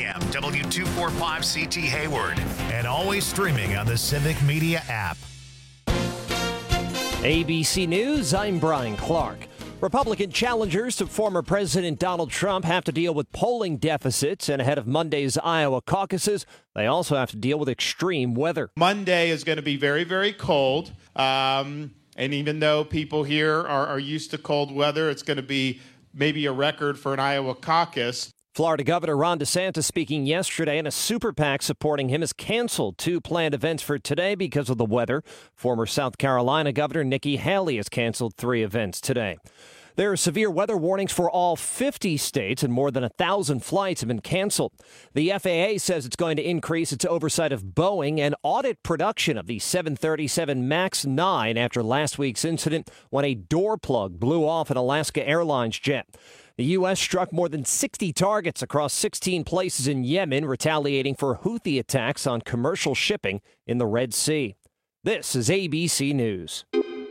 AM, W245CT Hayward, and always streaming on the Civic Media app. ABC News, I'm Brian Clark. Republican challengers to former President Donald Trump have to deal with polling deficits, and ahead of Monday's Iowa caucuses, they also have to deal with extreme weather. Monday is going to be very, very cold. And even though people here are used to cold weather, it's going to be maybe a record for an Iowa caucus. Florida Governor Ron DeSantis speaking yesterday, and a super PAC supporting him has canceled 2 planned events for today because of the weather. Former South Carolina Governor Nikki Haley has canceled 3 events today. There are severe weather warnings for all 50 states, and more than 1,000 flights have been canceled. The FAA says it's going to increase its oversight of Boeing and audit production of the 737 MAX 9 after last week's incident when a door plug blew off an Alaska Airlines jet. The U.S. struck more than 60 targets across 16 places in Yemen, retaliating for Houthi attacks on commercial shipping in the Red Sea. This is ABC News.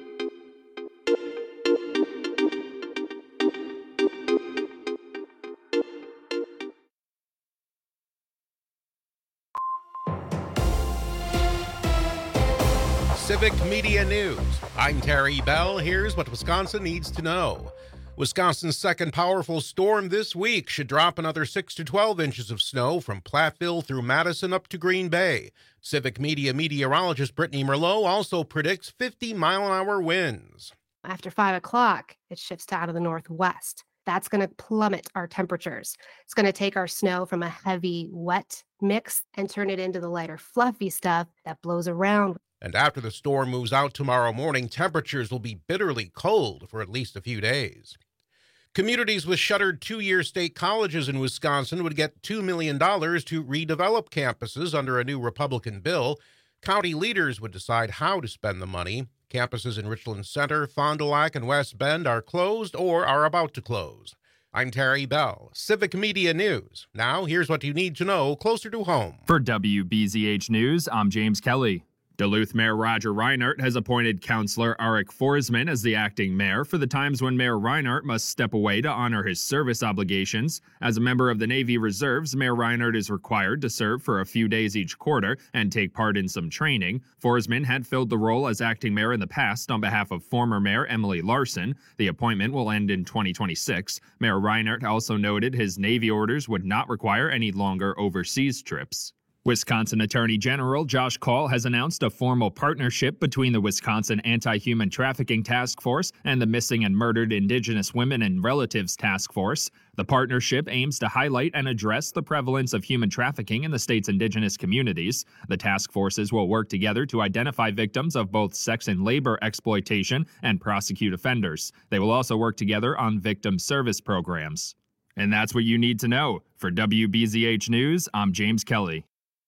Civic Media News. I'm Terry Bell. Here's what Wisconsin needs to know. Wisconsin's second powerful storm this week should drop another 6 to 12 inches of snow from Platteville through Madison up to Green Bay. Civic Media meteorologist Brittany Merlot also predicts 50-mile-an-hour winds. After 5 o'clock, it shifts to out of the northwest. That's going to plummet our temperatures. It's going to take our snow from a heavy, wet mix and turn it into the lighter, fluffy stuff that blows around. And after the storm moves out tomorrow morning, temperatures will be bitterly cold for at least a few days. Communities with shuttered 2-year state colleges in Wisconsin would get $2 million to redevelop campuses under a new Republican bill. County leaders would decide how to spend the money. Campuses in Richland Center, Fond du Lac, and West Bend are closed or are about to close. I'm Terry Bell, Civic Media News. Now, here's what you need to know closer to home. For WBZH News, I'm James Kelly. Duluth Mayor Roger Reinert has appointed Councillor Arik Forsman as the acting mayor for the times when Mayor Reinert must step away to honor his service obligations. As a member of the Navy Reserves, Mayor Reinert is required to serve for a few days each quarter and take part in some training. Forsman had filled the role as acting mayor in the past on behalf of former Mayor Emily Larson. The appointment will end in 2026. Mayor Reinert also noted his Navy orders would not require any longer overseas trips. Wisconsin Attorney General Josh Kaul has announced a formal partnership between the Wisconsin Anti-Human Trafficking Task Force and the Missing and Murdered Indigenous Women and Relatives Task Force. The partnership aims to highlight and address the prevalence of human trafficking in the state's indigenous communities. The task forces will work together to identify victims of both sex and labor exploitation and prosecute offenders. They will also work together on victim service programs. And that's what you need to know. For WBZH News, I'm James Kelly.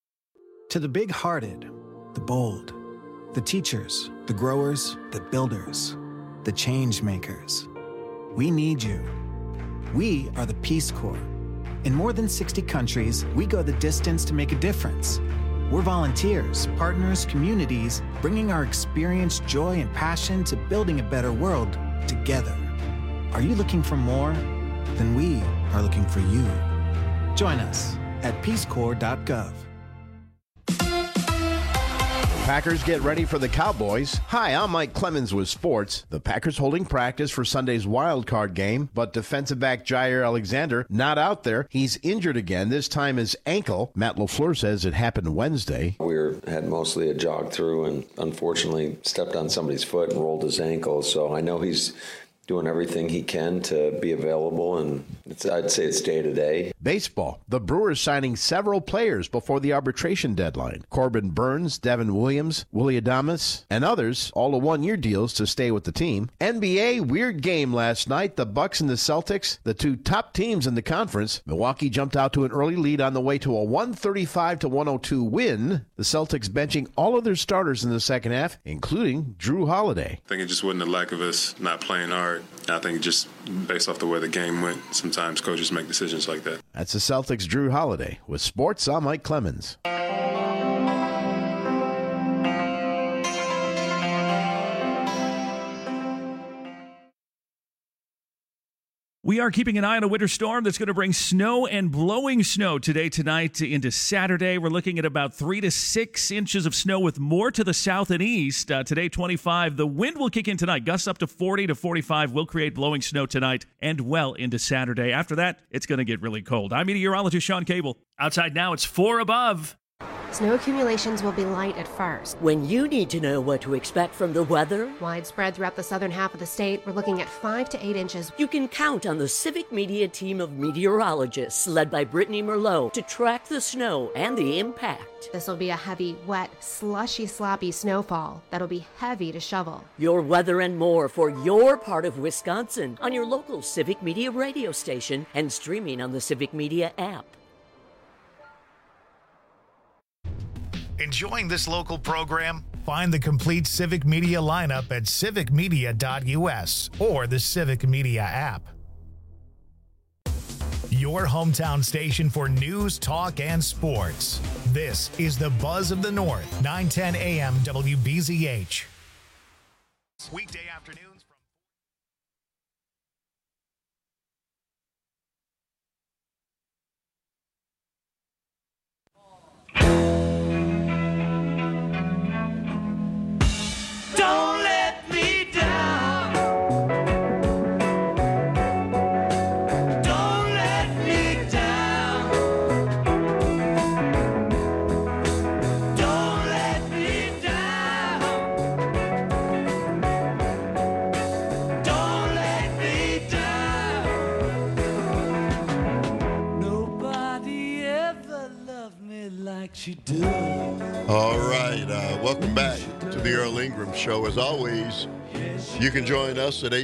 To the big-hearted, the bold, the teachers, the growers, the builders, the change makers, we need you. We are the Peace Corps. In more than 60 countries, we go the distance to make a difference. We're volunteers, partners, communities, bringing our experience, joy, and passion to building a better world together. Are you looking for more? Then we are looking for you. Join us at peacecorps.gov. Packers get ready for the Cowboys. Hi, I'm Mike Clemens with sports. The Packers holding practice for Sunday's wild card game, but defensive back Jair Alexander not out there. He's injured again, this time his ankle. Matt LaFleur says it happened Wednesday. We had mostly a jog through and unfortunately stepped on somebody's foot and rolled his ankle. So I know he's doing everything he can to be available, and I'd say it's day to day. Baseball. The Brewers signing several players before the arbitration deadline. Corbin Burns, Devin Williams, Willie Adames, and others, all to one-year deals to stay with the team. NBA, weird game last night. The Bucks and the Celtics, the two top teams in the conference. Milwaukee jumped out to an early lead on the way to a 135-102 win. The Celtics benching all of their starters in the second half, including Drew Holiday. I think it just wasn't the lack of us not playing hard. I think just based off the way the game went, sometimes coaches make decisions like that. That's the Celtics' Drew Holiday. With sports, I'm Mike Clemens. We are keeping an eye on a winter storm that's going to bring snow and blowing snow today, tonight, into Saturday. We're looking at about 3 to 6 inches of snow with more to the south and east. Today, 25. The wind will kick in tonight. Gusts up to 40 to 45 will create blowing snow tonight and well into Saturday. After that, it's going to get really cold. I'm meteorologist Sean Cable. Outside now, it's 4 above. Snow accumulations will be light at first. When you need to know what to expect from the weather, Widespread throughout the southern half of the state, we're looking at 5 to 8 inches. you can count on the Civic Media team of meteorologists led by Brittany Merlot to track the snow and the impact. This will be a heavy, wet, slushy, sloppy snowfall that'll be heavy to shovel. Your weather and more for your part of Wisconsin on your local Civic Media radio station and streaming on the Civic Media app. Enjoying this local program? Find the complete Civic Media lineup at civicmedia.us or the Civic Media app. Your hometown station for news, talk, and sports. This is the Buzz of the North, 910 AM WBZH. Weekday afternoons from Don't let me down. Don't let me down. Don't let me down. Don't let me down. Nobody ever loved me like she does. All right, welcome back to the Earl Ingram Show. As always, you can join us at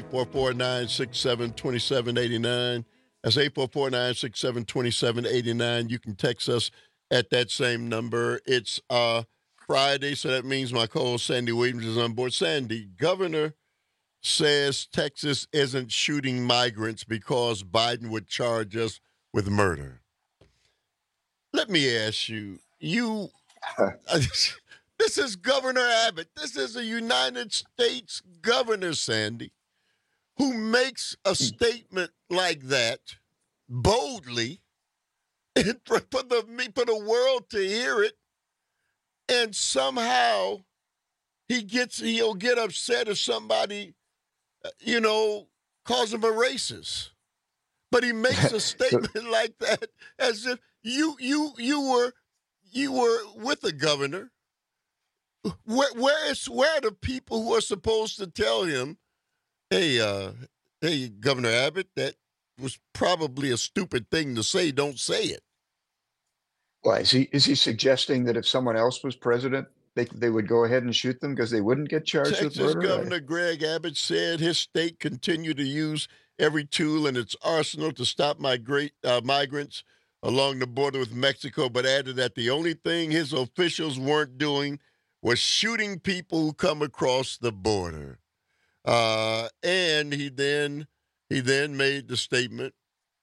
844-967-2789. That's 844-967-2789. You can text us at that same number. It's Friday, so that means my co-host Sandy Williams is on board. Sandy, Governor says Texas isn't shooting migrants because Biden would charge us with murder. Let me ask you, this is Governor Abbott. This is a United States governor, Sandy, who makes a statement like that boldly and for the world to hear it, and somehow he'll get upset if somebody, calls him a racist. But he makes a statement like that as if you were with the governor. Where are the people who are supposed to tell him, hey, Governor Abbott, that was probably a stupid thing to say. Don't say it. Well, is he suggesting that if someone else was president, they would go ahead and shoot them because they wouldn't get charged with murder? Texas Governor Greg Abbott said his state continued to use every tool in its arsenal to stop migrants along the border with Mexico, but added that the only thing his officials weren't doing was shooting people who come across the border. And he then made the statement,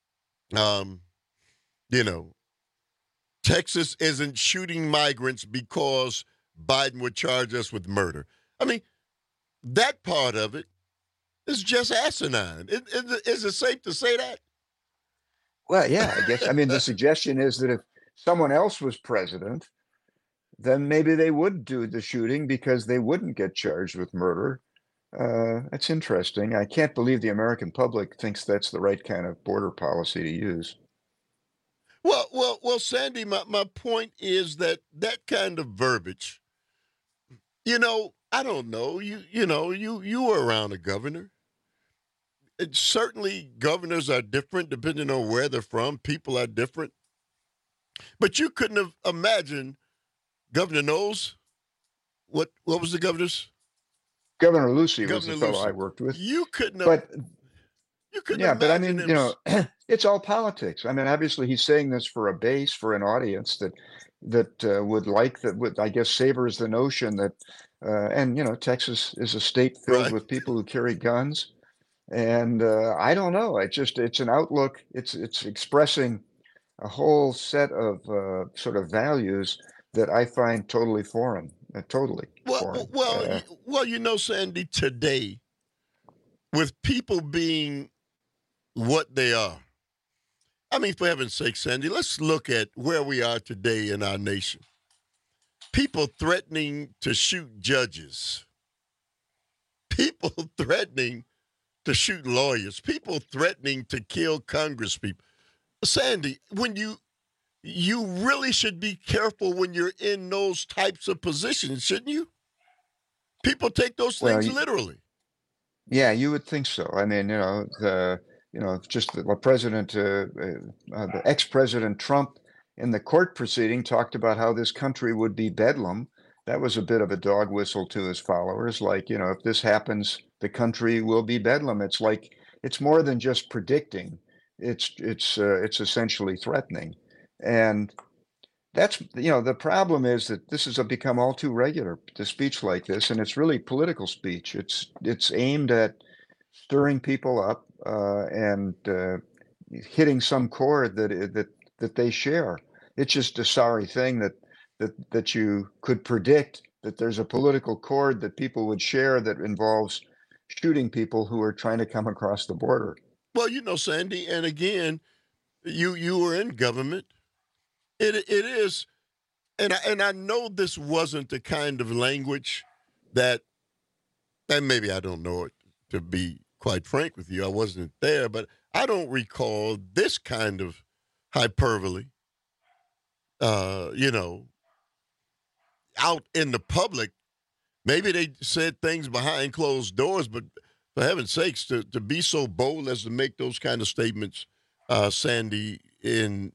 Texas isn't shooting migrants because Biden would charge us with murder. I mean, that part of it is just asinine. Is it safe to say that? Well, yeah, I guess. I mean, the suggestion is that if someone else was president, then maybe they would do the shooting because they wouldn't get charged with murder. That's interesting. I can't believe the American public thinks that's the right kind of border policy to use. Well, Sandy, my point is that kind of verbiage, I don't know. You were around a governor. Certainly governors are different depending on where they're from. People are different. But you couldn't have imagined Governor Knowles. What was the governor's? Governor Lucey was the fellow I worked with. You couldn't have. But I mean, it's all politics. I mean, obviously he's saying this for a base, for an audience that would like that, would, I guess, savors the notion that, Texas is a state filled with people who carry guns. And I don't know. It's an outlook. It's expressing a whole set of sort of values that I find totally foreign. Foreign. Sandy, today, with people being what they are. I mean, for heaven's sake, Sandy, let's look at where we are today in our nation. People threatening to shoot judges. People threatening to shoot lawyers. People threatening to kill congresspeople. Sandy, when you really should be careful when you're in those types of positions, shouldn't you? People take those things literally. Yeah, you would think so. I mean, just the president, the ex-president Trump in the court proceeding talked about how this country would be bedlam. That was a bit of a dog whistle to his followers. Like, if this happens, the country will be bedlam. It's like, it's more than just predicting. It's essentially threatening. And that's, the problem is that this has become all too regular, the speech like this, and it's really political speech. It's aimed at stirring people up and hitting some chord that they share. It's just a sorry thing that you could predict that there's a political chord that people would share that involves shooting people who are trying to come across the border. Well, Sandy, and again, you were in government. It is, and I know this wasn't the kind of language that, and maybe I don't know it, to be quite frank with you, I wasn't there, but I don't recall this kind of hyperbole, out in the public. Maybe they said things behind closed doors, but for heaven's sakes, to be so bold as to make those kind of statements, Sandy, in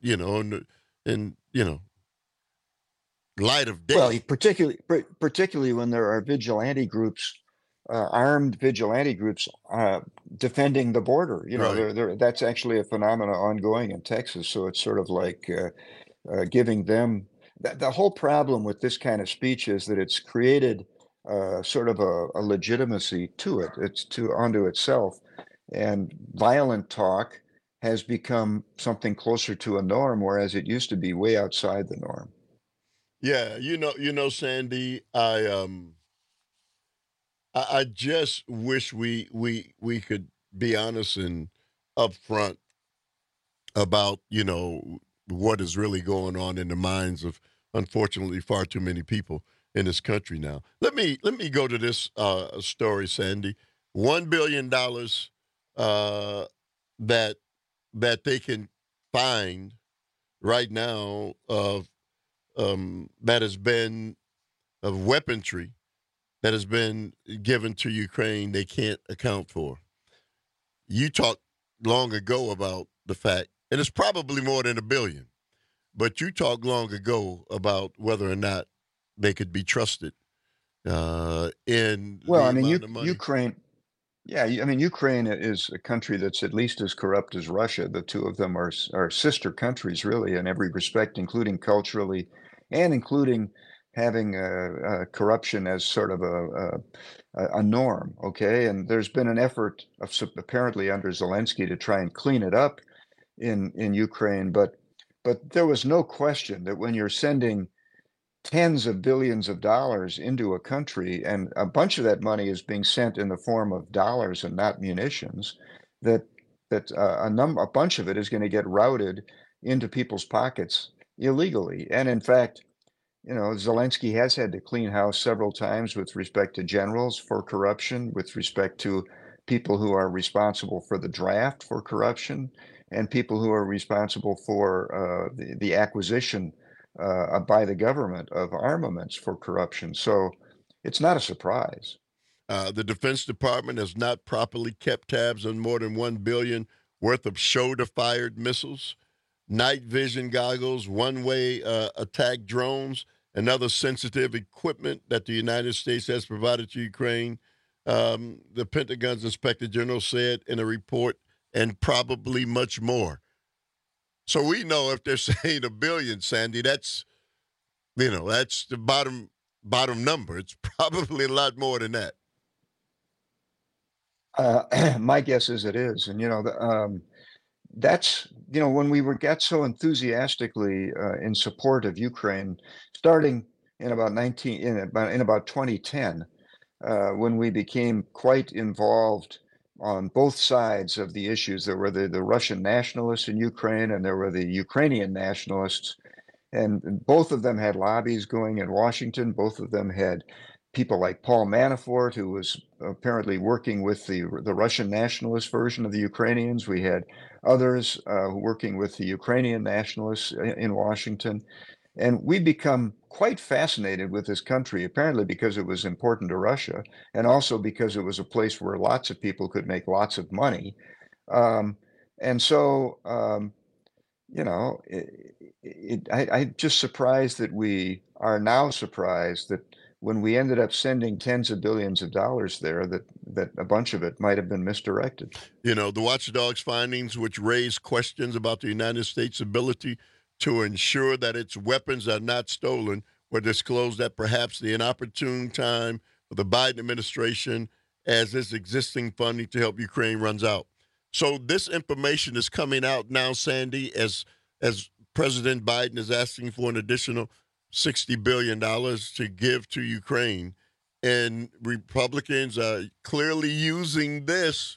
light of day. Well, particularly when there are vigilante groups, armed vigilante groups defending the border. Right. That's actually a phenomenon ongoing in Texas. So it's sort of like giving them the whole problem with this kind of speech is that it's created sort of a legitimacy to it. It's onto itself, and violent talk has become something closer to a norm, whereas it used to be way outside the norm. Yeah, Sandy, I just wish we could be honest and upfront about what is really going on in the minds of, unfortunately, far too many people in this country now. Let me go to this story, Sandy. $1 billion that they can find right now of that has been of weaponry that has been given to Ukraine they can't account for. You talked long ago about the fact, and it's probably more than $1 billion, but you talked long ago about whether or not they could be trusted in Ukraine. Yeah, Ukraine is a country that's at least as corrupt as Russia. The two of them are sister countries, really, in every respect, including culturally, and including having corruption as sort of a norm. Okay, and there's been an effort apparently under Zelensky to try and clean it up in Ukraine, but there was no question that when you're sending tens of billions of dollars into a country, and a bunch of that money is being sent in the form of dollars and not munitions, that a bunch of it is going to get routed into people's pockets illegally. And in fact, Zelensky has had to clean house several times with respect to generals for corruption, with respect to people who are responsible for the draft for corruption, and people who are responsible for the acquisition by the government of armaments for corruption. So it's not a surprise. The Defense Department has not properly kept tabs on more than $1 billion worth of shoulder-fired missiles, night vision goggles, one-way attack drones, and other sensitive equipment that the United States has provided to Ukraine. The Pentagon's Inspector General said in a report, and probably much more. So we know if they're saying $1 billion, Sandy, that's the bottom number. It's probably a lot more than that. My guess is it is, and that's when we got so enthusiastically in support of Ukraine, starting in about 2010, when we became quite involved on both sides of the issues. There were the Russian nationalists in Ukraine, and there were the Ukrainian nationalists. And both of them had lobbies going in Washington. Both of them had people like Paul Manafort, who was apparently working with the Russian nationalist version of the Ukrainians. We had others working with the Ukrainian nationalists in Washington. And we become quite fascinated with this country, apparently because it was important to Russia, and also because it was a place where lots of people could make lots of money. I'm just surprised that we are now surprised that when we ended up sending tens of billions of dollars there, that a bunch of it might have been misdirected. You know, the watchdog's findings, which raise questions about the United States' ability to ensure that its weapons are not stolen, were disclosed at perhaps the inopportune time for the Biden administration as its existing funding to help Ukraine runs out. So this information is coming out now, Sandy, as President Biden is asking for an additional $60 billion to give to Ukraine. And Republicans are clearly using this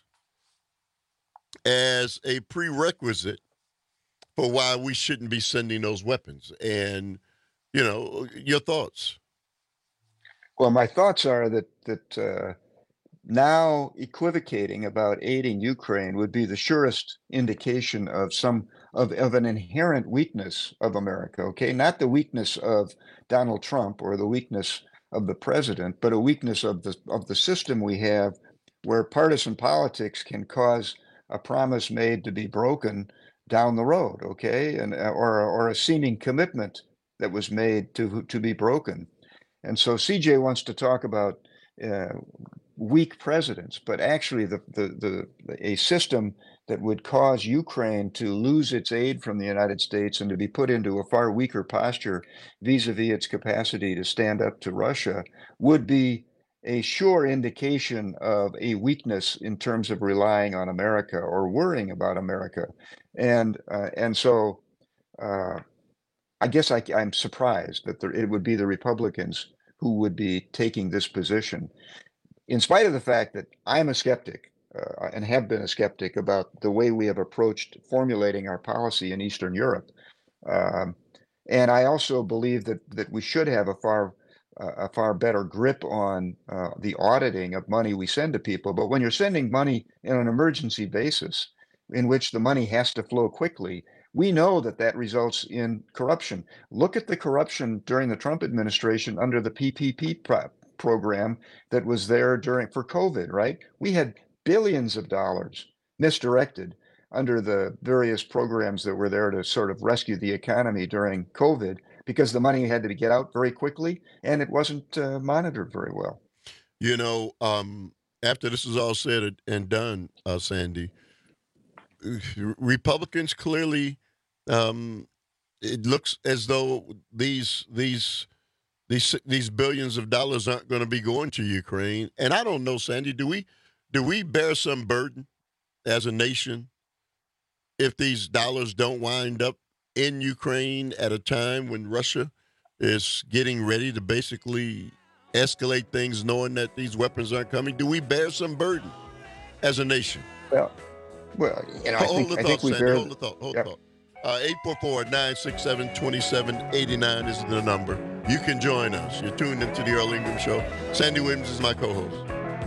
as a prerequisite for why we shouldn't be sending those weapons. And, you know, your thoughts? Well, my thoughts are that now equivocating about aiding Ukraine would be the surest indication of an inherent weakness of America, okay? Not the weakness of Donald Trump or the weakness of the president, but a weakness of the system we have, where partisan politics can cause a promise made to be broken down the road, okay? And or a seeming commitment that was made to be broken. And so CJ wants to talk about weak presidents, but actually a system that would cause Ukraine to lose its aid from the United States and to be put into a far weaker posture vis-a-vis its capacity to stand up to Russia would be a sure indication of a weakness in terms of relying on America or worrying about America. And so I guess I'm surprised that it would be the Republicans who would be taking this position, in spite of the fact that I'm a skeptic and have been a skeptic about the way we have approached formulating our policy in Eastern Europe. And I also believe that we should have a far better grip on the auditing of money we send to people. But when you're sending money on an emergency basis, in which the money has to flow quickly, we know that results in corruption. Look at the corruption during the Trump administration under the PPP program that was there for COVID, right? We had billions of dollars misdirected under the various programs that were there to sort of rescue the economy during COVID, because the money had to get out very quickly and it wasn't monitored very well. You know, after this is all said and done, Sandy, Republicans clearly, it looks as though these billions of dollars aren't going to be going to Ukraine. And I don't know, Sandy, do we bear some burden as a nation if these dollars don't wind up in Ukraine at a time when Russia is getting ready to basically escalate things, knowing that these weapons aren't coming? Do we bear some burden as a nation? Well, you know, I think we bear. Hold the thought. 844-967-2789 is the number. You can join us. You're tuned into the Earl Ingram Show. Sandy Williams is my co-host.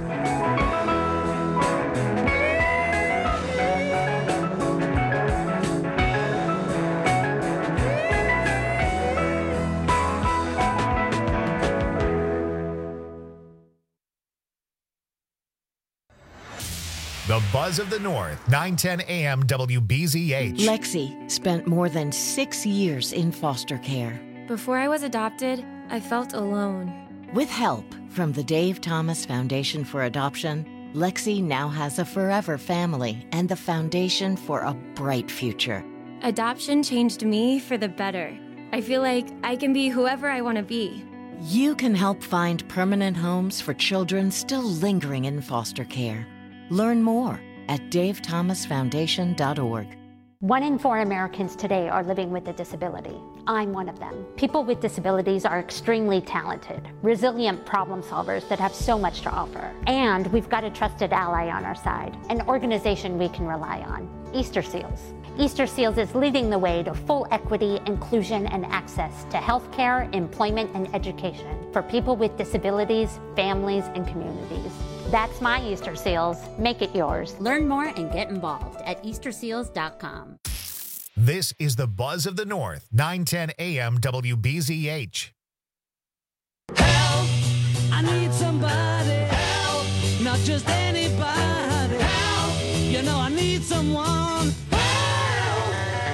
The Buzz of the North, 910 AM WBZH. Lexi spent more than 6 years in foster care. Before I was adopted, I felt alone. With help from the Dave Thomas Foundation for Adoption, Lexi now has a forever family and the foundation for a bright future. Adoption changed me for the better. I feel like I can be whoever I want to be. You can help find permanent homes for children still lingering in foster care. Learn more at davethomasfoundation.org. 1 in 4 Americans today are living with a disability. I'm one of them. People with disabilities are extremely talented, resilient problem solvers that have so much to offer. And we've got a trusted ally on our side, an organization we can rely on, Easter Seals. Easter Seals is leading the way to full equity, inclusion, and access to healthcare, employment, and education for people with disabilities, families, and communities. That's my Easter Seals. Make it yours. Learn more and get involved at easterseals.com. This is the Buzz of the North, 910 AM WBZH. Help! I need somebody. Help! Not just anybody. Help! You know I need someone. Help!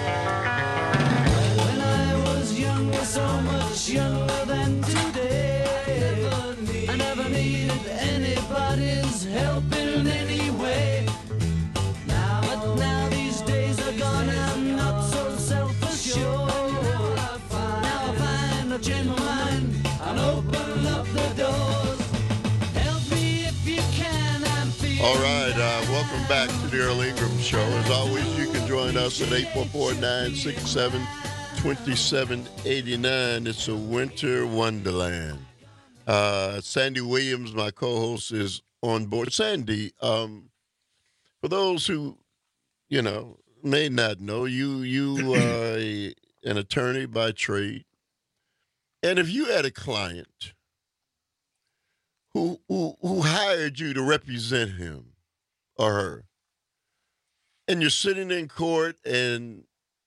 When I was younger, so much younger than today, I never needed anybody's help in any way. But now these days are gone, I'm not so self-assured. Now I find I've changed my mind and open up the doors. Help me if you can, I'm feeling. All right, welcome back to the Earl Ingram Show. As always, you can join us at 844-967-2789. It's a winter wonderland. Sandy Williams, my co-host, is on board. Sandy, for those who, may not know, you are an attorney by trade. And if you had a client who hired you to represent him or her, and you're sitting in court and,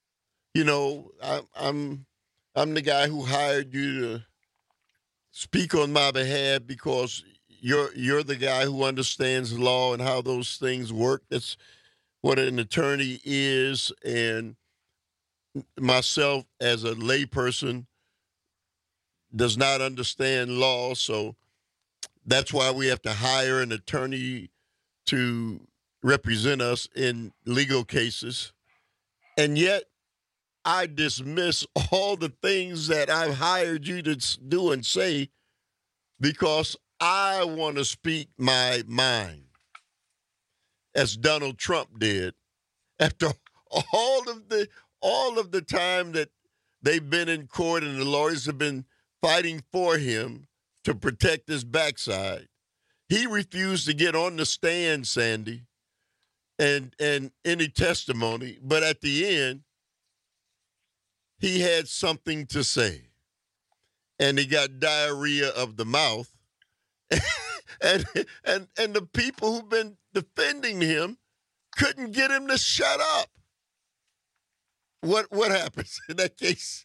I'm the guy who hired you to speak on my behalf because you're the guy who understands law and how those things work. That's what an attorney is, and myself as a layperson does not understand law, so that's why we have to hire an attorney to represent us in legal cases. And yet, I dismiss all the things that I've hired you to do and say because I want to speak my mind, as Donald Trump did. After all of the time that they've been in court and the lawyers have been fighting for him to protect his backside, he refused to get on the stand, Sandy, and any testimony. But at the end, he had something to say, and he got diarrhea of the mouth. and the people who've been defending him couldn't get him to shut up. What happens in that case?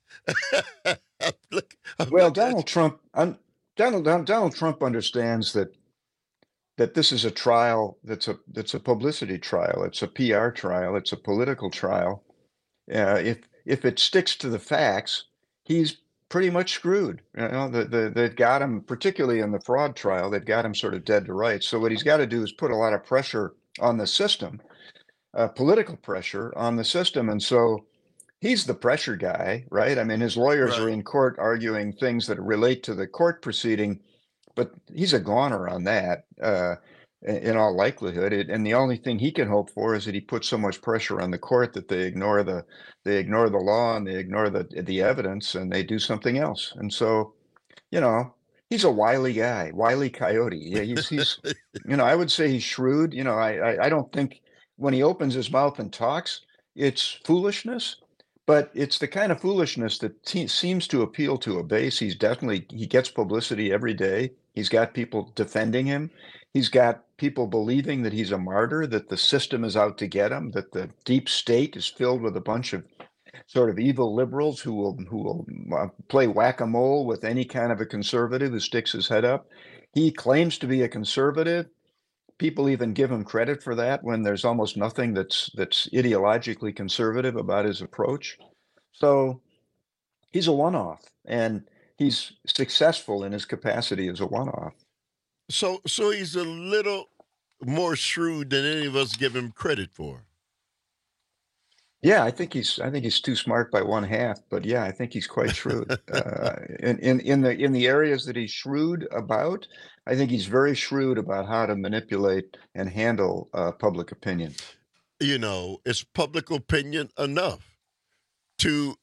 Well, Donald Trump understands that this is a trial that's a publicity trial. It's a PR trial. It's a political trial. If it sticks to the facts, he's pretty much screwed. They've got him, particularly in the fraud trial, they've got him sort of dead to rights. So what he's got to do is put a lot of pressure on the system, political pressure on the system. And so he's the pressure guy, right? I mean, his lawyers are in court arguing things that relate to the court proceeding, but he's a goner on that. In all likelihood, and the only thing he can hope for is that he puts so much pressure on the court that they ignore the law and they ignore the evidence and they do something else. And so, he's a wily guy, wily coyote. Yeah, he's I would say he's shrewd. I don't think when he opens his mouth and talks, it's foolishness, but it's the kind of foolishness that seems to appeal to a base. He gets publicity every day. He's got people defending him. He's got people believing that he's a martyr, that the system is out to get him, that the deep state is filled with a bunch of sort of evil liberals who will play whack-a-mole with any kind of a conservative who sticks his head up. He claims to be a conservative. People even give him credit for that when there's almost nothing that's ideologically conservative about his approach. So he's a one-off, and he's successful in his capacity as a one-off. So he's a little more shrewd than any of us give him credit for. Yeah, I think he's too smart by one half, but yeah, I think he's quite shrewd. In the areas that he's shrewd about, I think he's very shrewd about how to manipulate and handle public opinion. Is public opinion enough? to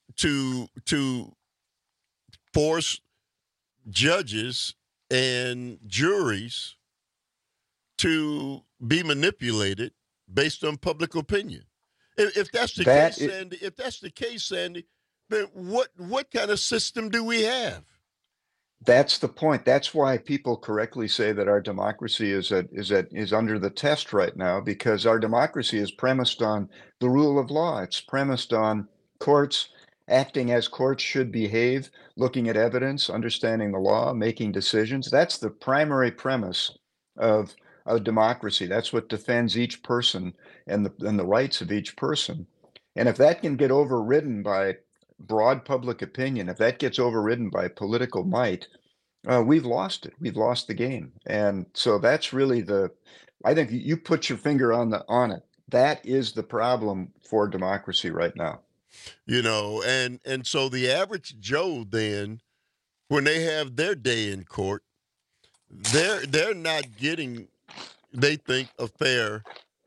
force judges and juries to be manipulated based on public opinion. If that's the case, Sandy, Sandy, then what kind of system do we have? That's the point. That's why people correctly say that our democracy is under the test right now, because our democracy is premised on the rule of law. It's premised on courts acting as courts should behave, looking at evidence, understanding the law, making decisions. That's the primary premise of a democracy. That's what defends each person and the rights of each person. And if that can get overridden by broad public opinion, if that gets overridden by political might, we've lost it. We've lost the game. And so that's really I think you put your finger on it. That is the problem for democracy right now. And so the average Joe then, when they have their day in court, they're not getting, they think, a fair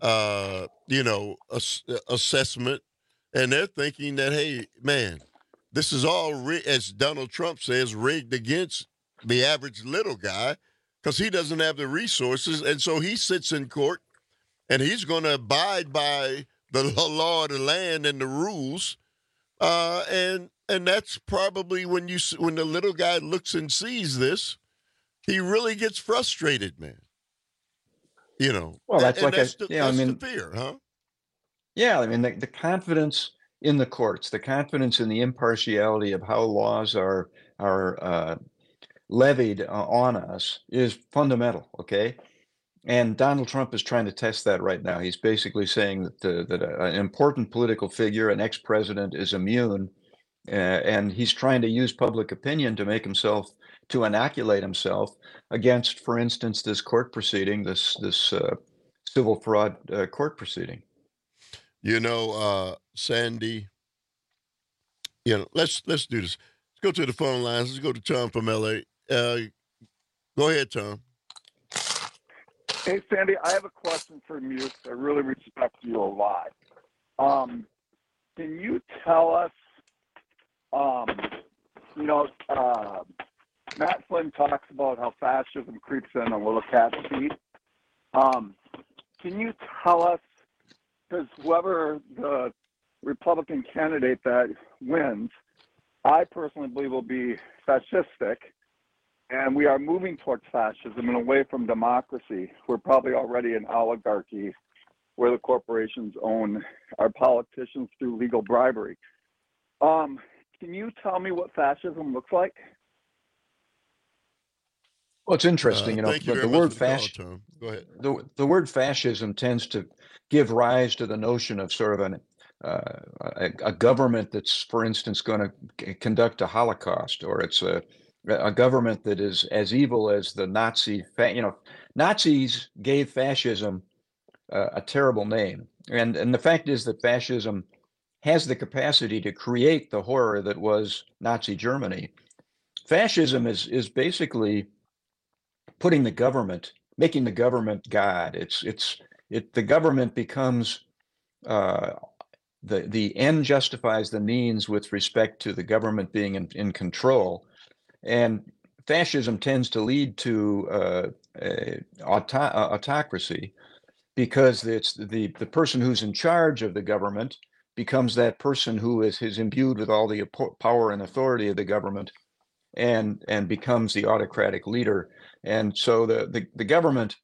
assessment, and they're thinking that, hey, man, this is all, as Donald Trump says, rigged against the average little guy because he doesn't have the resources, and so he sits in court and he's going to abide by the law of the land and the rules, and that's probably when the little guy looks and sees this, he really gets frustrated, man. Well, that's the fear, huh? Yeah, I mean, the confidence in the courts, the confidence in the impartiality of how laws are levied on us is fundamental, okay? And Donald Trump is trying to test that right now. He's basically saying that an important political figure, an ex-president, is immune, and he's trying to use public opinion to inoculate himself against, for instance, this court proceeding, this civil fraud court proceeding. Sandy, let's do this. Let's go to the phone lines. Let's go to Tom from LA. Go ahead, Tom. Hey, Sandy, I have a question for you. I really respect you a lot. Can you tell us, Matt Flynn talks about how fascism creeps in a little cat's feet. Can you tell us, because whoever the Republican candidate that wins, I personally believe will be fascistic, and we are moving towards fascism and away from democracy. We're probably already an oligarchy where the corporations own our politicians through legal bribery. Can you tell me what fascism looks like? Well, it's interesting, but the word fascism. Go ahead. The word fascism tends to give rise to the notion of sort of a government that's, for instance, going to conduct a Holocaust, or it's a government that is as evil as the Nazi. Nazis gave fascism a terrible name, and the fact is that fascism has the capacity to create the horror that was Nazi Germany. Fascism is basically putting the government, making the government God. The government becomes the end justifies the means with respect to the government being in control, and fascism tends to lead to autocracy, because it's the person who's in charge of the government becomes that person who is imbued with all the power and authority of the government, and becomes the autocratic leader. And so the government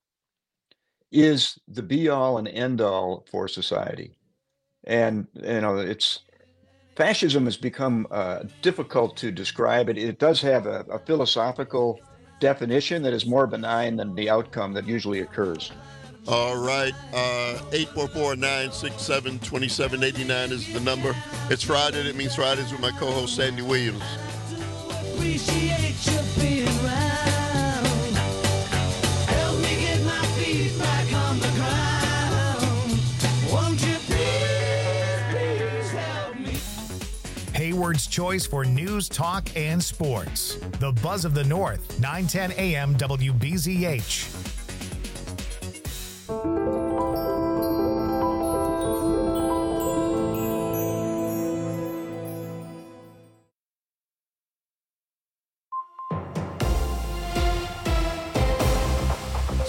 is the be all and end all for society. And fascism has become difficult to describe. It does have a philosophical definition that is more benign than the outcome that usually occurs. All right. 844-967-2789 is the number. It's Friday. That means Fridays with my co-host, Sandy Williams. Appreciate you being round. Help me get my feet back on the ground. Won't you please help me? Hayward's Choice for News, Talk, and Sports. The Buzz of the North, 910 AM WBZH.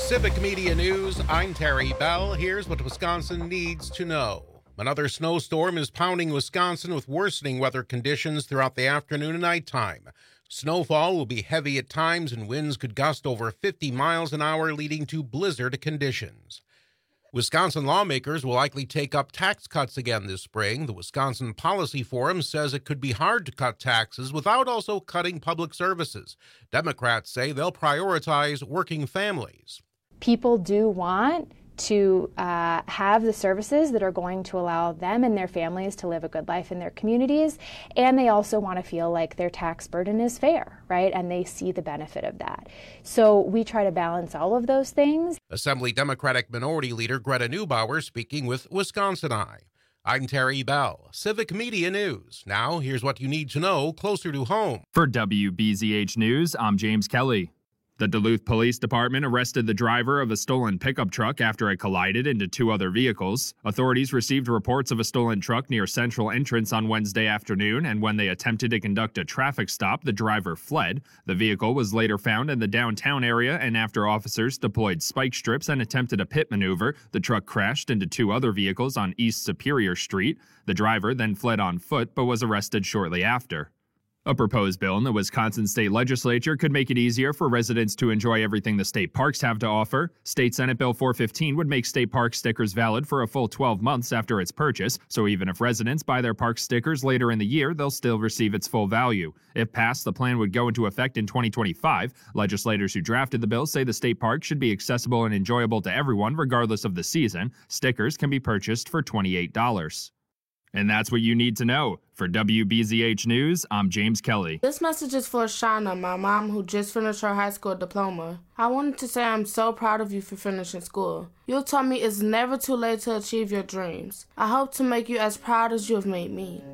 Civic Media News, I'm Terry Bell. Here's what Wisconsin needs to know. Another snowstorm is pounding Wisconsin with worsening weather conditions throughout the afternoon and nighttime. Snowfall will be heavy at times and winds could gust over 50 miles an hour, leading to blizzard conditions. Wisconsin lawmakers will likely take up tax cuts again this spring. The Wisconsin Policy Forum says it could be hard to cut taxes without also cutting public services. Democrats say they'll prioritize working families. People do want to have the services that are going to allow them and their families to live a good life in their communities, and they also want to feel like their tax burden is fair, right? And they see the benefit of that. So we try to balance all of those things. Assembly Democratic Minority Leader Greta Neubauer speaking with Wisconsin Eye. I'm Terry Bell, Civic Media News. Now, here's what you need to know closer to home. For WBZH News, I'm James Kelly. The Duluth Police Department arrested the driver of a stolen pickup truck after it collided into two other vehicles. Authorities received reports of a stolen truck near Central Entrance on Wednesday afternoon, and when they attempted to conduct a traffic stop, the driver fled. The vehicle was later found in the downtown area, and after officers deployed spike strips and attempted a pit maneuver, the truck crashed into two other vehicles on East Superior Street. The driver then fled on foot but was arrested shortly after. A proposed bill in the Wisconsin State Legislature could make it easier for residents to enjoy everything the state parks have to offer. State Senate Bill 415 would make state park stickers valid for a full 12 months after its purchase, so even if residents buy their park stickers later in the year, they'll still receive its full value. If passed, the plan would go into effect in 2025. Legislators who drafted the bill say the state park should be accessible and enjoyable to everyone regardless of the season. Stickers can be purchased for $28. And that's what you need to know. For WBZH News, I'm James Kelly. This message is for Shauna, my mom, who just finished her high school diploma. I wanted to say I'm so proud of you for finishing school. You taught me it's never too late to achieve your dreams. I hope to make you as proud as you have made me.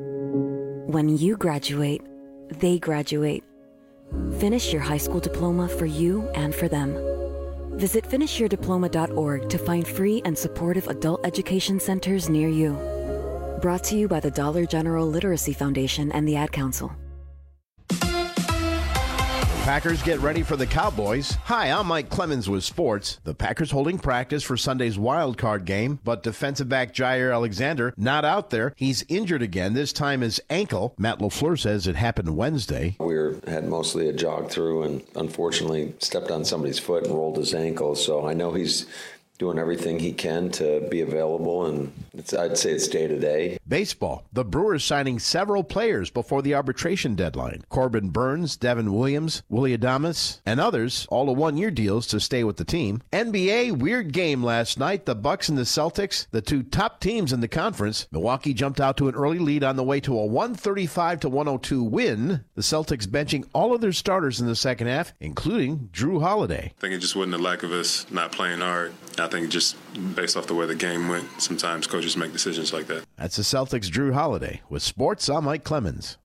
When you graduate, they graduate. Finish your high school diploma for you and for them. Visit finishyourdiploma.org to find free and supportive adult education centers near you. Brought to you by the Dollar General Literacy Foundation and the Ad Council. Packers get ready for the Cowboys. Hi, I'm Mike Clemens with sports. The Packers holding practice for Sunday's wild card game, but defensive back Jair Alexander not out there. He's injured again, this time his ankle. Matt LaFleur says it happened Wednesday. We had mostly a jog through and unfortunately stepped on somebody's foot and rolled his ankle. So I know he's doing everything he can to be available, and I'd say it's day to day. Baseball. The Brewers signing several players before the arbitration deadline. Corbin Burns, Devin Williams, Willie Adames, and others, all to one-year deals to stay with the team. NBA, weird game last night. The Bucks and the Celtics, the two top teams in the conference. Milwaukee jumped out to an early lead on the way to a 135-102 win. The Celtics benching all of their starters in the second half, including Drew Holiday. I think it just wasn't the lack of us not playing hard. I think just based off the way the game went, sometimes coaches make decisions like that. That's the Celtics' Drew Holiday. With sports, I'm Mike Clemens.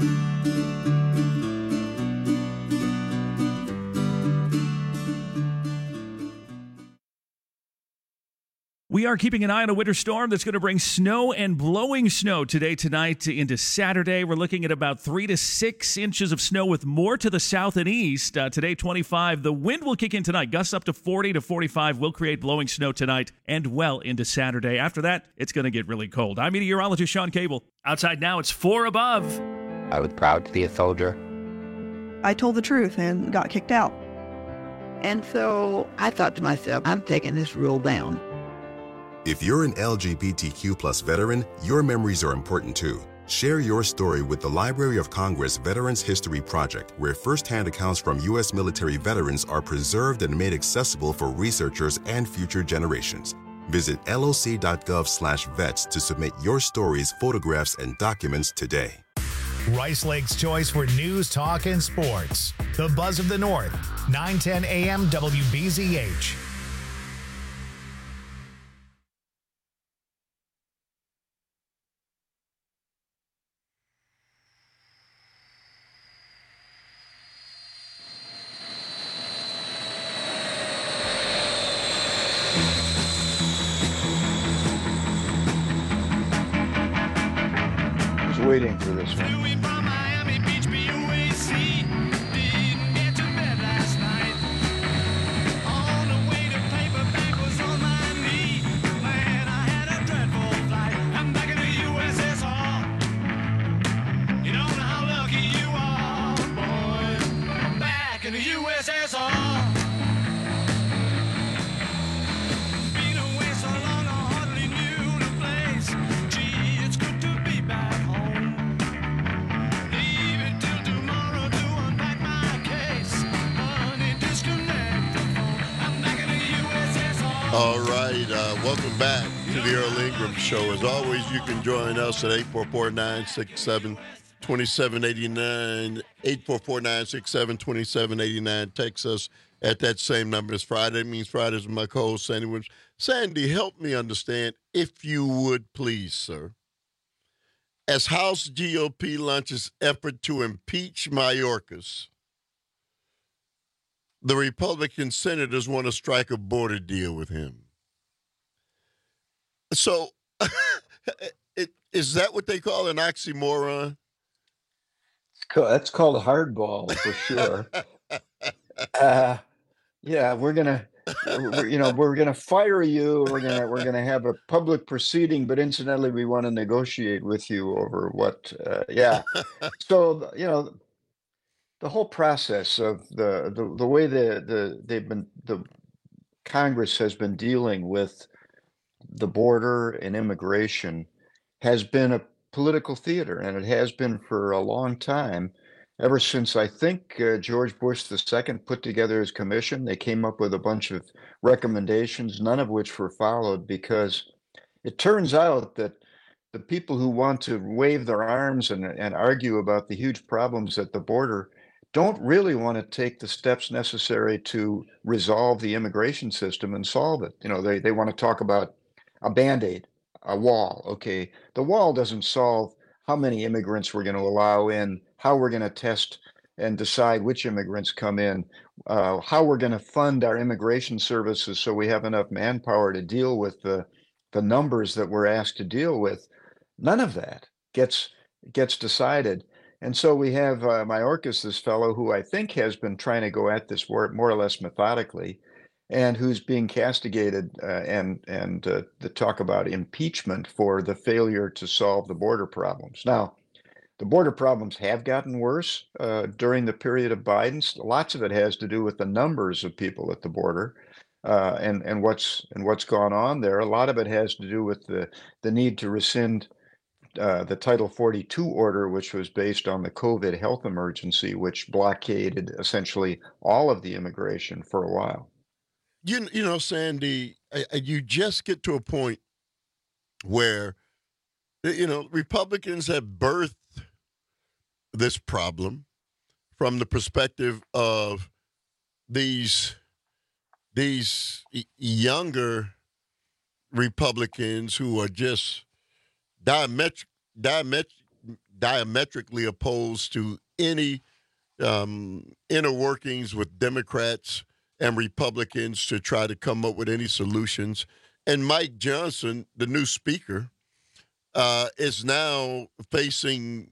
We are keeping an eye on a winter storm that's going to bring snow and blowing snow today, tonight, into Saturday. We're looking at about 3 to 6 inches of snow with more to the south and east. Today, 25. The wind will kick in tonight. Gusts up to 40 to 45 will create blowing snow tonight and well into Saturday. After that, it's going to get really cold. I'm meteorologist Sean Cable. Outside now, it's 4 above. I was proud to be a soldier. I told the truth and got kicked out. And so I thought to myself, I'm taking this rule down. If you're an LGBTQ+ veteran, your memories are important too. Share your story with the Library of Congress Veterans History Project, where firsthand accounts from U.S. military veterans are preserved and made accessible for researchers and future generations. Visit loc.gov/vets to submit your stories, photographs, and documents today. Rice Lake's choice for news, talk, and sports. The Buzz of the North, 910 a.m. WBZH. Waiting for this one. All right. Welcome back to the Earl Ingram Show. As always, you can join us at 844-967-2789. 844-967-2789. Text us at that same number. It's Friday. It means Fridays with my co-host, Sandy Williams. Sandy, help me understand, if you would please, sir. As House GOP launches effort to impeach Mayorkas, the Republican senators want to strike a border deal with him. So, is that what they call an oxymoron? That's called hardball for sure. Yeah, we're gonna fire you. We're gonna have a public proceeding, but incidentally, we want to negotiate with you over what. Yeah, so the whole process of the way the Congress has been dealing with the border and immigration has been a political theater, and it has been for a long time. Ever since I think George Bush II put together his commission, they came up with a bunch of recommendations, none of which were followed, because it turns out that the people who want to wave their arms and argue about the huge problems at the border don't really want to take the steps necessary to resolve the immigration system and solve it. They want to talk about a Band-Aid, a wall. Okay, the wall doesn't solve how many immigrants we're going to allow in, how we're going to test and decide which immigrants come in, how we're going to fund our immigration services so we have enough manpower to deal with the numbers that we're asked to deal with. None of that gets decided. And so we have Mayorkas, this fellow who I think has been trying to go at this more or less methodically, and who's being castigated and the talk about impeachment for the failure to solve the border problems. Now, the border problems have gotten worse during the period of Biden. Lots of it has to do with the numbers of people at the border and what's gone on there. A lot of it has to do with the need to rescind the Title 42 order, which was based on the COVID health emergency, which blockaded essentially all of the immigration for a while. Sandy, you just get to a point where, Republicans have birthed this problem from the perspective of these younger Republicans who are just diametrically opposed to any inner workings with Democrats and Republicans to try to come up with any solutions. And Mike Johnson, the new speaker, is now facing,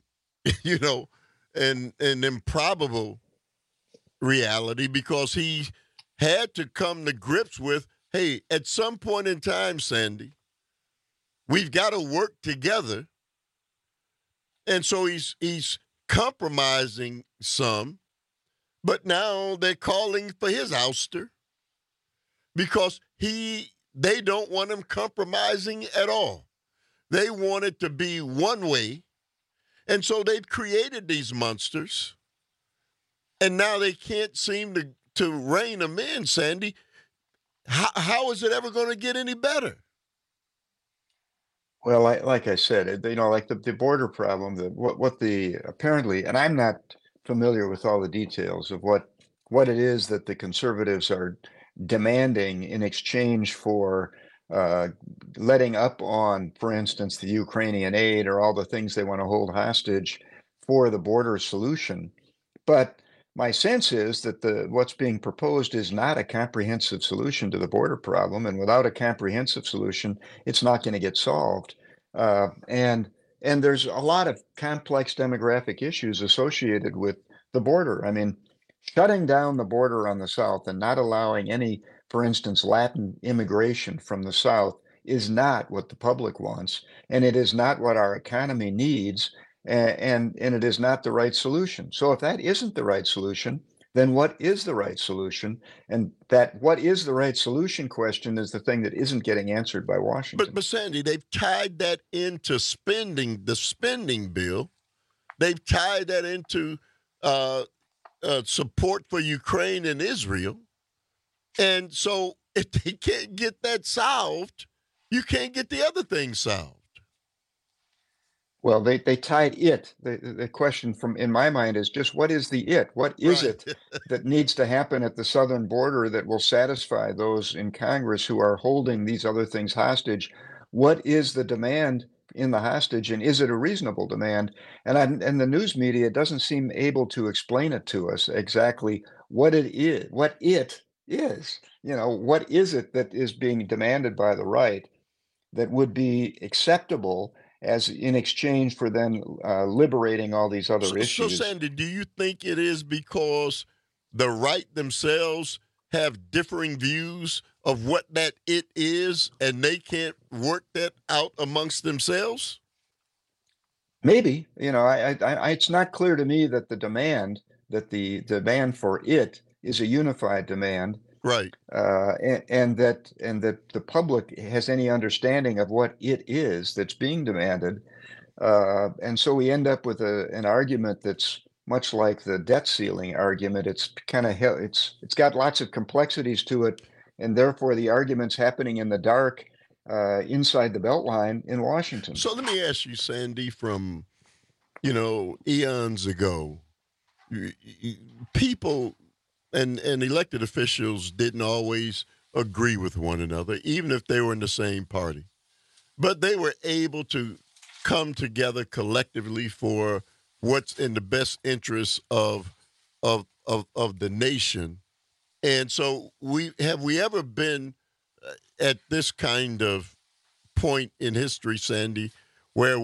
an improbable reality, because he had to come to grips with, hey, at some point in time, Sandy, we've got to work together. And so he's compromising some, but now they're calling for his ouster because they don't want him compromising at all. They want it to be one way. And so they've created these monsters, and now they can't seem to rein them in, Sandy. How is it ever going to get any better? Well, like I said, like the border problem, what the apparently, and I'm not familiar with all the details of what it is that the conservatives are demanding in exchange for letting up on, for instance, the Ukrainian aid or all the things they want to hold hostage for the border solution. But my sense is that what's being proposed is not a comprehensive solution to the border problem, and without a comprehensive solution, it's not going to get solved. And there's a lot of complex demographic issues associated with the border. I mean, shutting down the border on the south and not allowing any, for instance, Latin immigration from the south is not what the public wants, and it is not what our economy needs. And it is not the right solution. So if that isn't the right solution, then what is the right solution? And that what is the right solution question is the thing that isn't getting answered by Washington. But Sandy, they've tied that into the spending bill. They've tied that into support for Ukraine and Israel. And so if they can't get that solved, you can't get the other thing solved. Well, they tied it. The question in my mind is just what is the it? What is it that needs to happen at the southern border that will satisfy those in Congress who are holding these other things hostage? What is the demand in the hostage, and is it a reasonable demand? And the news media doesn't seem able to explain it to us exactly what it is. What it is, what is it that is being demanded by the right that would be acceptable as in exchange for then liberating all these other issues? So, Sandy, do you think it is because the right themselves have differing views of what that it is, and they can't work that out amongst themselves? Maybe. It's not clear to me that the demand for it is a unified demand. Right. And that the public has any understanding of what it is that's being demanded. And so we end up with an argument that's much like the debt ceiling argument. It's got lots of complexities to it, and therefore the argument's happening in the dark inside the Beltline in Washington. So let me ask you, Sandy, from eons ago, people and elected officials didn't always agree with one another, even if they were in the same party. But they were able to come together collectively for what's in the best interest of the nation. And so have we ever been at this kind of point in history, Sandy, where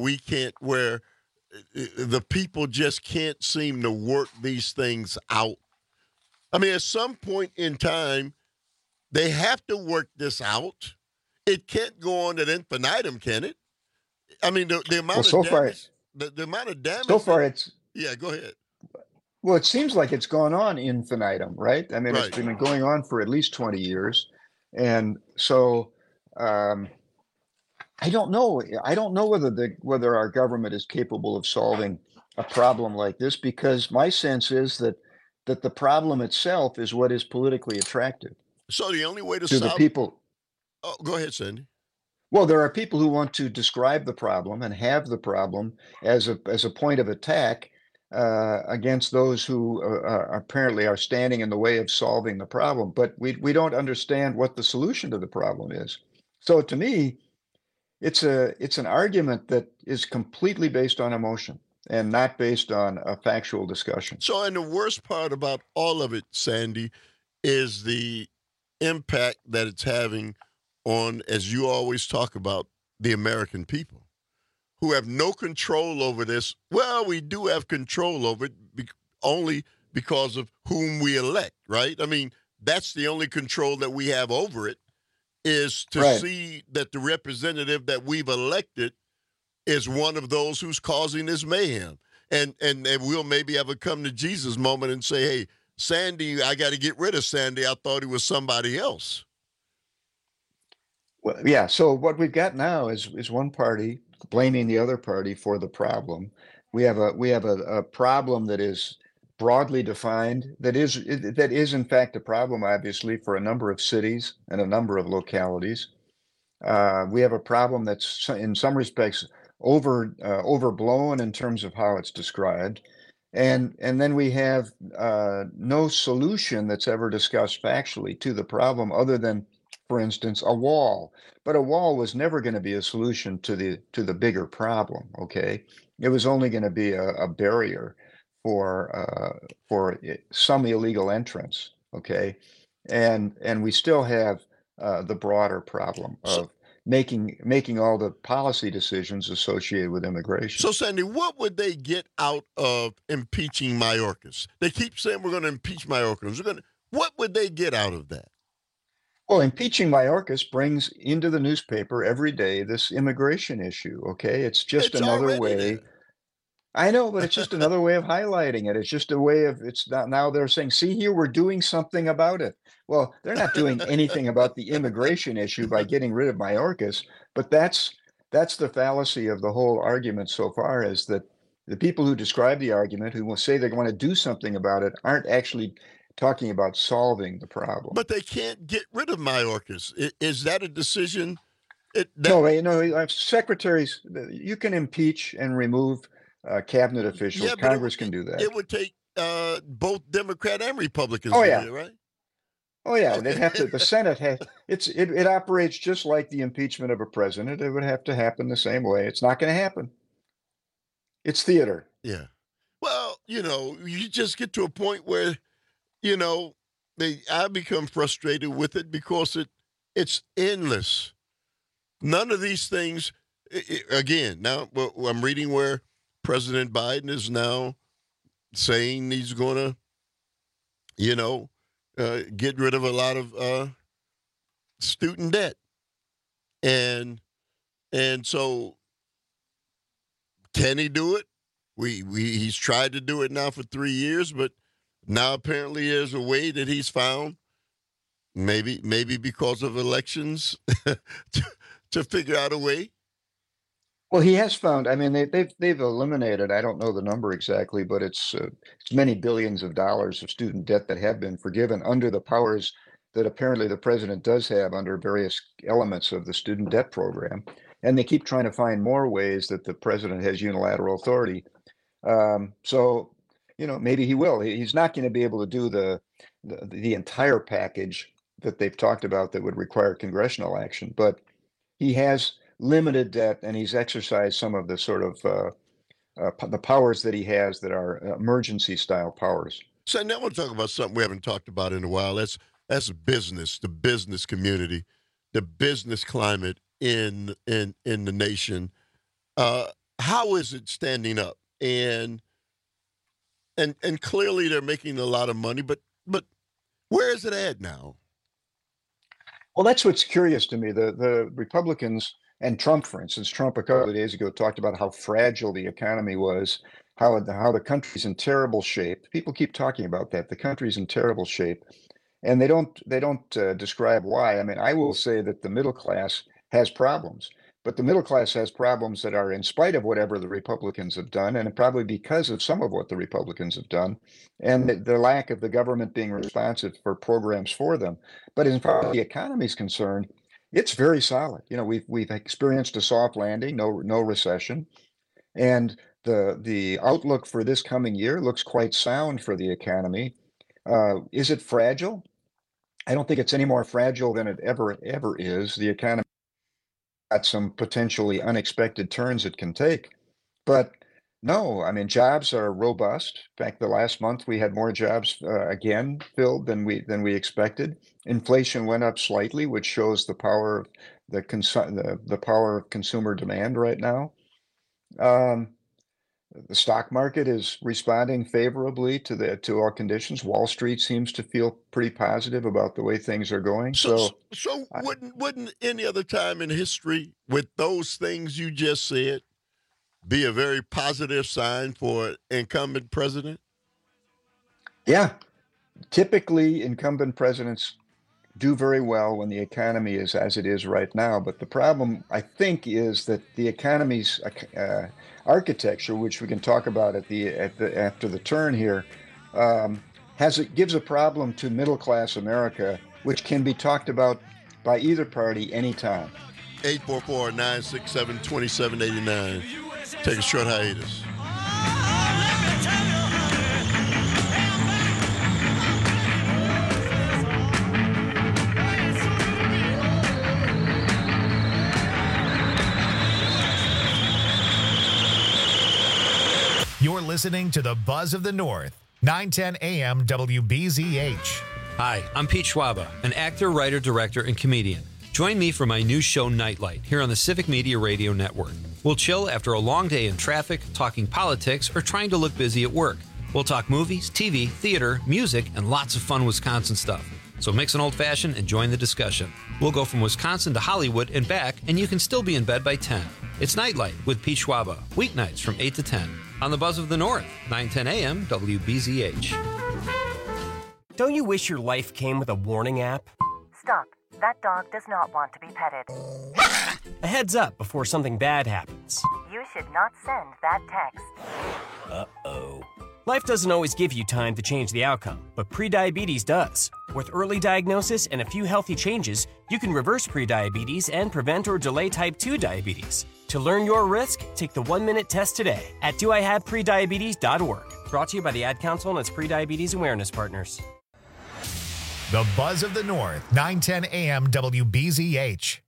the people just can't seem to work these things out? I mean, at some point in time, they have to work this out. It can't go on ad infinitum, can it? I mean, the amount of damage. The amount of damage. So far, it's. Yeah, go ahead. Well, it seems like it's gone on infinitum, right? I mean, It's been going on for at least 20 years. And so I don't know. I don't know whether our government is capable of solving a problem like this, because my sense is that the problem itself is what is politically attractive. So the only way to solve the people. Oh, go ahead, Sandy. Well, there are people who want to describe the problem and have the problem as a point of attack against those who apparently are standing in the way of solving the problem. But we don't understand what the solution to the problem is. So to me, it's an argument that is completely based on emotion and not based on a factual discussion. So, and the worst part about all of it, Sandy, is the impact that it's having on, as you always talk about, the American people who have no control over this. Well, we do have control over it only because of whom we elect, right? I mean, that's the only control that we have over it, is to see that the representative that we've elected is one of those who's causing this mayhem. And we'll maybe have a come to Jesus moment and say, hey, Sandy, I got to get rid of Sandy. I thought he was somebody else. Well, yeah. So what we've got now is one party blaming the other party for the problem. We have a problem that is broadly defined, that is in fact a problem, obviously, for a number of cities and a number of localities. We have a problem that's in some respects overblown in terms of how it's described. And then we have no solution that's ever discussed factually to the problem other than, for instance, a wall. But a wall was never going to be a solution to the bigger problem, okay? It was only going to be a barrier for some illegal entrance, okay? And we still have the broader problem of making all the policy decisions associated with immigration. So, Sandy, what would they get out of impeaching Mayorkas? They keep saying we're going to impeach Mayorkas. What would they get out of that? Well, impeaching Mayorkas brings into the newspaper every day this immigration issue, okay? It's just another way. There. I know, but it's just another way of highlighting it. It's just a way of, it's not, now they're saying, see here, we're doing something about it. Well, they're not doing anything about the immigration issue by getting rid of Mayorkas, but that's the fallacy of the whole argument so far, is that the people who describe the argument, who will say they want to do something about it, aren't actually talking about solving the problem. But they can't get rid of Mayorkas. Is that a decision? No, secretaries, you can impeach and remove cabinet officials. Congress can do that. It would take both Democrat and Republicans to do it, right? Oh yeah, okay. They'd have to. The Senate has it operates just like the impeachment of a president. It would have to happen the same way. It's not going to happen. It's theater. Yeah. Well, you just get to a point where, I become frustrated with it because it's endless. None of these things. Again, now I'm reading where President Biden is now saying he's going to, get rid of a lot of student debt, and so can he do it? He's tried to do it now for 3 years, but now apparently there's a way that he's found, maybe because of elections, to figure out a way. Well, he has found. I mean, they've eliminated. I don't know the number exactly, but it's many billions of dollars of student debt that have been forgiven under the powers that apparently the president does have under various elements of the student debt program. And they keep trying to find more ways that the president has unilateral authority. So, maybe he will. He's not going to be able to do the entire package that they've talked about that would require congressional action, but he has limited debt, and he's exercised some of the sort of the powers that he has that are emergency style powers. So now I want to talk about something we haven't talked about in a while. That's business, the business community, the business climate in the nation. How is it standing up? And clearly they're making a lot of money, but where is it at now? Well, that's what's curious to me. The Republicans and Trump, for instance, Trump a couple of days ago talked about how fragile the economy was, how the country's in terrible shape. People keep talking about that. The country's in terrible shape, and they don't describe why. I mean, I will say that the middle class has problems, but the middle class has problems that are in spite of whatever the Republicans have done, and probably because of some of what the Republicans have done, and the lack of the government being responsive for programs for them. But as far as the economy is concerned, it's very solid. We've experienced a soft landing, no recession, and the outlook for this coming year looks quite sound for the economy. Is it fragile? I don't think it's any more fragile than it ever is. The economy got some potentially unexpected turns it can take, but no, I mean, jobs are robust. In fact, the last month we had more jobs again filled than we expected. Inflation went up slightly, which shows the power of the power of consumer demand right now. The stock market is responding favorably to all conditions. Wall Street seems to feel pretty positive about the way things are going. So wouldn't any other time in history with those things you just said be a very positive sign for an incumbent president? Yeah. Typically, incumbent presidents do very well when the economy is as it is right now. But the problem, I think, is that the economy's architecture, which we can talk about after the turn here, gives a problem to middle class America, which can be talked about by either party anytime. 844-967-2789. Take a short hiatus. You're listening to the Buzz of the North, 910 AM WBZH. Hi, I'm Pete Schwaba, an actor, writer, director, and comedian. Join me for my new show, Nightlight, here on the Civic Media Radio Network. We'll chill after a long day in traffic, talking politics, or trying to look busy at work. We'll talk movies, TV, theater, music, and lots of fun Wisconsin stuff. So mix an old-fashioned and join the discussion. We'll go from Wisconsin to Hollywood and back, and you can still be in bed by 10. It's Nightlight with Pete Schwaba, weeknights from 8 to 10. On the Buzz of the North, 910 AM WBZH. Don't you wish your life came with a warning app? Stop. That dog does not want to be petted. A heads up before something bad happens. You should not send that text. Uh-oh. Life doesn't always give you time to change the outcome, but prediabetes does. With early diagnosis and a few healthy changes, you can reverse prediabetes and prevent or delay type 2 diabetes. To learn your risk, take the 1-minute test today at doihaveprediabetes.org. Brought to you by the Ad Council and its prediabetes awareness partners. The Buzz of the North, 910 AM WBZH.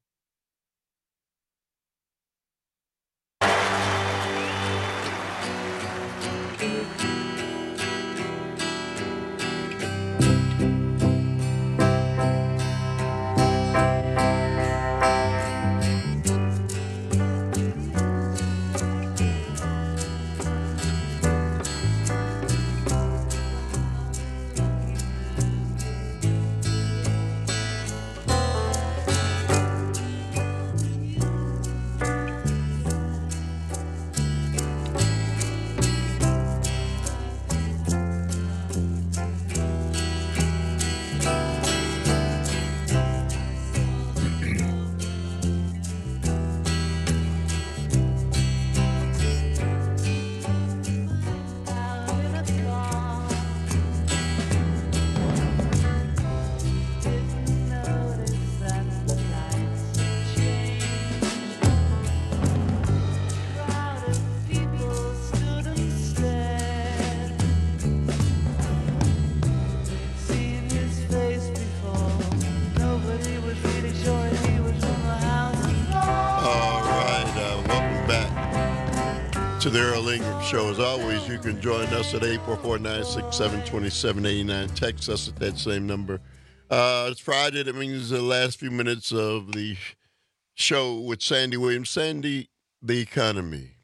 To the Earl Ingram Show. As always, you can join us at 844-967-2789. Text us at that same number. It's Friday. That means the last few minutes of the show with Sandy Williams. Sandy, the economy.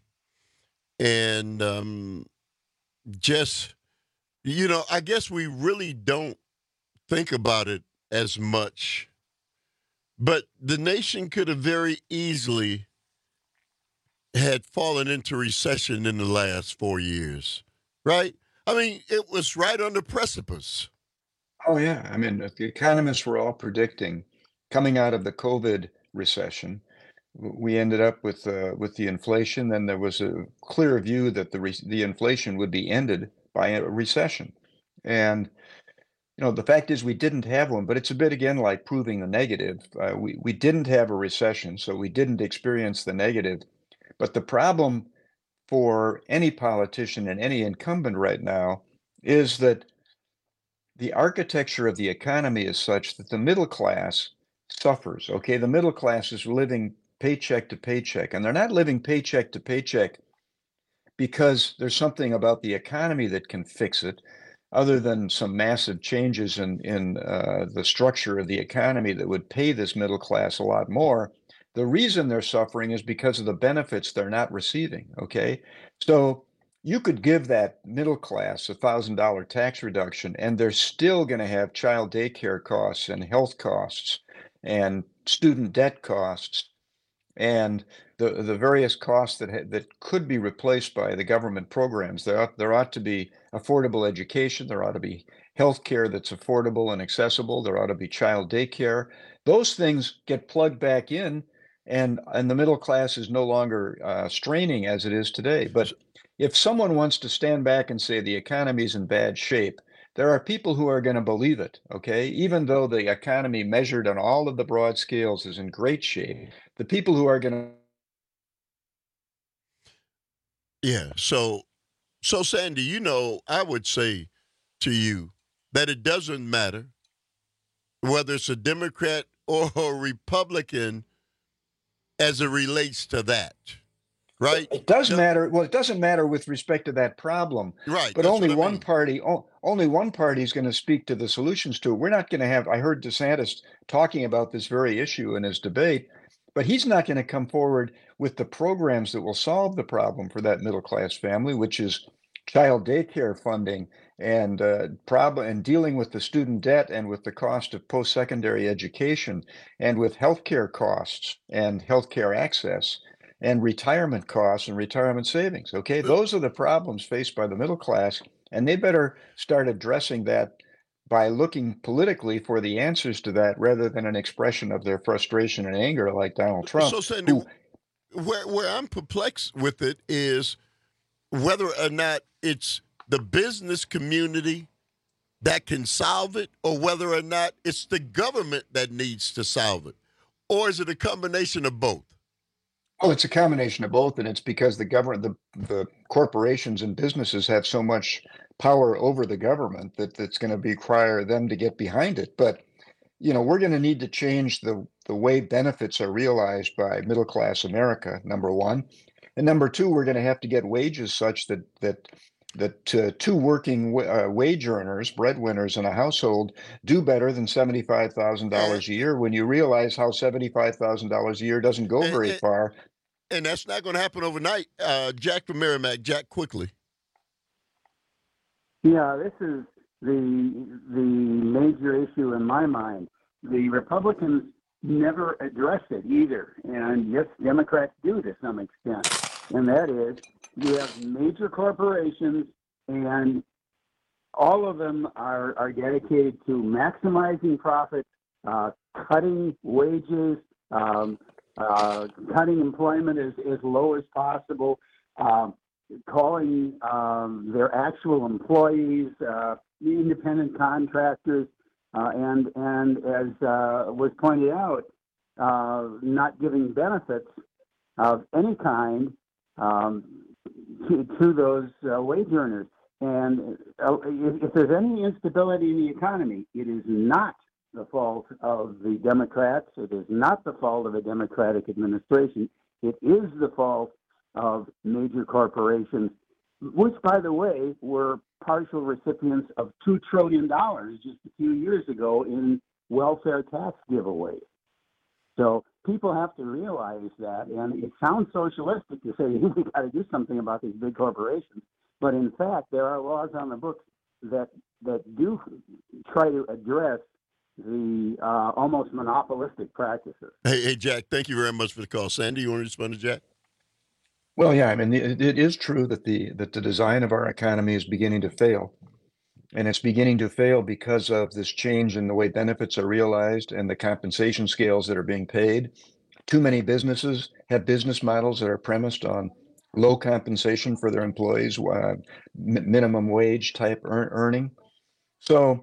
And just, I guess we really don't think about it as much. But the nation could have very easily had fallen into recession in the last 4 years, right? I mean, it was right on the precipice. Oh, yeah. I mean, the economists were all predicting coming out of the COVID recession, we ended up with the inflation. Then there was a clear view that the inflation would be ended by a recession. And the fact is we didn't have one, but it's a bit, again, like proving the negative. We didn't have a recession, so we didn't experience the negative. But the problem for any politician and any incumbent right now is that the architecture of the economy is such that the middle class suffers. Okay, the middle class is living paycheck to paycheck, and they're not living paycheck to paycheck because there's something about the economy that can fix it, other than some massive changes in the structure of the economy that would pay this middle class a lot more. The reason they're suffering is because of the benefits they're not receiving, okay? So you could give that middle class a $1,000 tax reduction, and they're still going to have child daycare costs and health costs and student debt costs and the various costs that could be replaced by the government programs. There ought to be affordable education. There ought to be health care that's affordable and accessible. There ought to be child daycare. Those things get plugged back in, and the middle class is no longer straining as it is today. But if someone wants to stand back and say the economy is in bad shape, there are people who are going to believe it, okay? Even though the economy measured on all of the broad scales is in great shape, the people who are going to... Yeah, so Sandy, I would say to you that it doesn't matter whether it's a Democrat or a Republican as it relates to that, right? It does matter. Well, it doesn't matter with respect to that problem, right? But only one party is going to speak to the solutions to it. We're not going to have. I heard DeSantis talking about this very issue in his debate, but he's not going to come forward with the programs that will solve the problem for that middle class family, which is child daycare funding and dealing with the student debt and with the cost of post-secondary education and with healthcare costs and healthcare access and retirement costs and retirement savings. Okay, those are the problems faced by the middle class, and they better start addressing that by looking politically for the answers to that rather than an expression of their frustration and anger like Donald Trump. So, Sandy, where I'm perplexed with it is whether or not it's the business community that can solve it, or whether or not it's the government that needs to solve it? Or is it a combination of both? Well, it's a combination of both, and it's because the government, the corporations and businesses have so much power over the government that it's going to require them to get behind it. But, we're going to need to change the way benefits are realized by middle-class America, number one. And number two, we're going to have to get wages such that two working wage earners, breadwinners in a household, do better than $75,000 a year when you realize how $75,000 a year doesn't go very far. And that's not going to happen overnight. Jack from Merrimack. Jack, quickly. Yeah, this is the major issue in my mind. The Republicans never address it either, and yes, Democrats do to some extent. And that is, you have major corporations, and all of them are dedicated to maximizing profits, cutting wages, cutting employment as low as possible, calling their actual employees independent contractors, and as was pointed out, not giving benefits of any kind to those wage earners. And if there's any instability in the economy, it is not the fault of the Democrats. It is not the fault of a Democratic administration. It is the fault of major corporations, which, by the way, were partial recipients of $2 trillion just a few years ago in welfare tax giveaways. So people have to realize that, and it sounds socialistic to say we got to do something about these big corporations, but in fact, there are laws on the books that do try to address the almost monopolistic practices. Hey, Jack, thank you very much for the call. Sandy, you want to respond to Jack? Well, yeah, I mean, it is true that the design of our economy is beginning to fail. And it's beginning to fail because of this change in the way benefits are realized and the compensation scales that are being paid. Too many businesses have business models that are premised on low compensation for their employees, minimum wage type earning. So,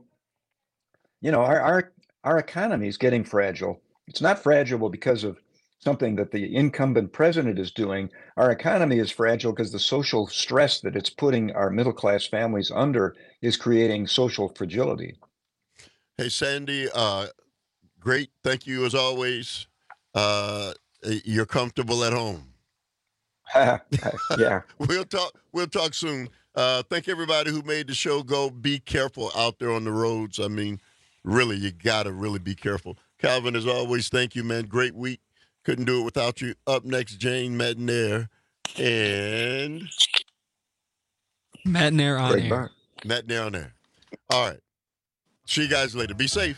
our economy is getting fragile. It's not fragile because of something that the incumbent president is doing. Our economy is fragile because the social stress that it's putting our middle-class families under is creating social fragility. Hey, Sandy, great. Thank you as always. You're comfortable at home. Yeah. We'll talk soon. Thank everybody who made the show go. Be careful out there on the roads. I mean, really, you got to really be careful. Calvin, as always, thank you, man. Great week. Couldn't do it without you. Up next, Jane Matenaer and Matenaer on air. Matenaer on air. All right. See you guys later. Be safe.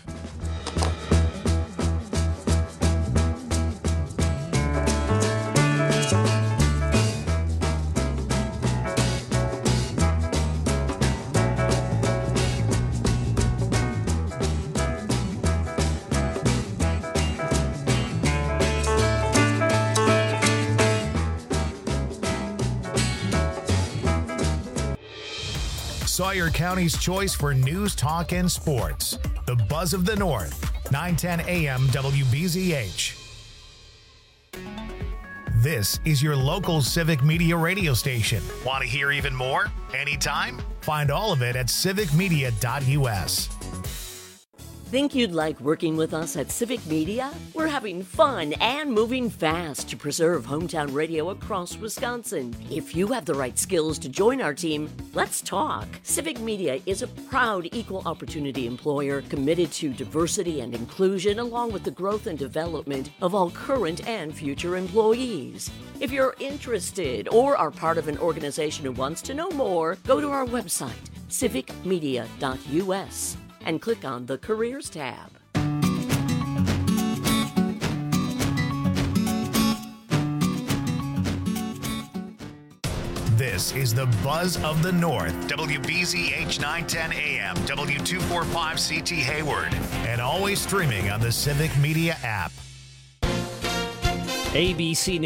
Sawyer County's choice for news, talk, and sports. The Buzz of the North, 910 AM WBZH. This is your local civic media radio station. Want to hear even more? Anytime? Find all of it at civicmedia.us. Think you'd like working with us at Civic Media? We're having fun and moving fast to preserve hometown radio across Wisconsin. If you have the right skills to join our team, let's talk. Civic Media is a proud equal opportunity employer committed to diversity and inclusion, along with the growth and development of all current and future employees. If you're interested or are part of an organization who wants to know more, go to our website, civicmedia.us. and click on the Careers tab. This is the Buzz of the North, WBZH 910 AM, W245CT Hayward, and always streaming on the Civic Media app. ABC